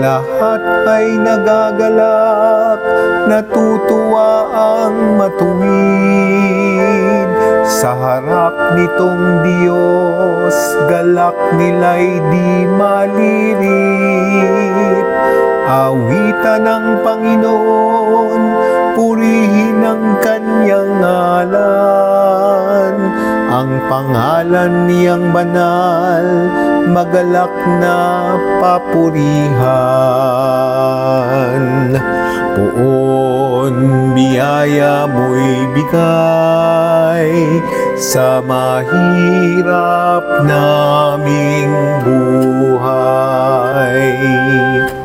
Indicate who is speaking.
Speaker 1: lahat ay nagagalak, natutuwa ang matuwid. Sa harap nitong Diyos, galak nila'y di malirip. Awitan ng Panginoon, purihin ang kanyang ngalan. Ang pangalan niyang banal, magalak na papurihan. Poon, biyaya mo'y bigay sa mahirap naming buhay.